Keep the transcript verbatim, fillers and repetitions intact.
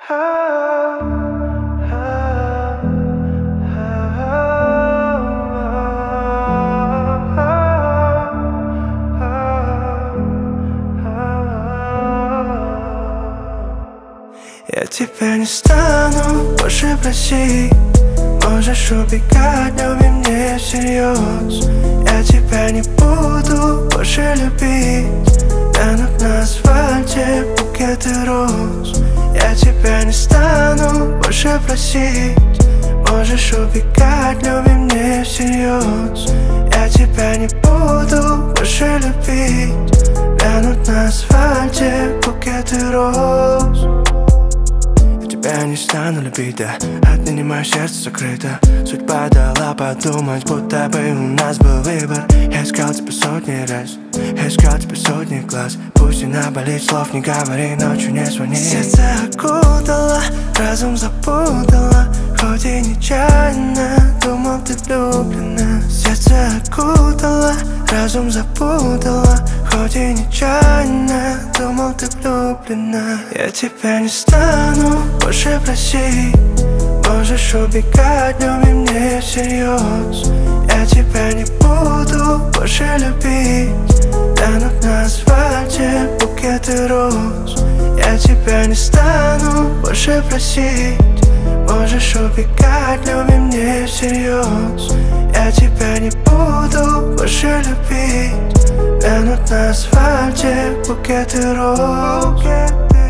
Я тебя не стану больше просить, можешь убегать, люби меня всерьез. Я тебя не буду больше любить, тянут на асфальте букеты роз. Я тебя не стану больше просить, можешь убегать, люби меня всерьез. Я тебя не буду больше любить, тянут на асфальте букеты роз. Я не стану любить, да, отныне мое сердце закрыто. Судьба дала подумать, будто бы у нас был выбор. Я искал тебя сотни раз, я искал тебя сотни глаз. Пусть и наболит, слов не говори, ночью не звони. Сердце окутала, разум запутала, хоть и нечаянно думал, ты влюблена. Сердце окутала, разум запутала, хоть и нечаянно думал, ты влюблена. Я тебя не стану больше просить, можешь убегать, люби меня всерьез. Я тебя не буду больше любить, тянут на асфальте букеты роз. Я тебя не стану больше просить, можешь убегать, люби меня всерьез. Я тебя не буду больше любить, тянут на асфальте букеты роз.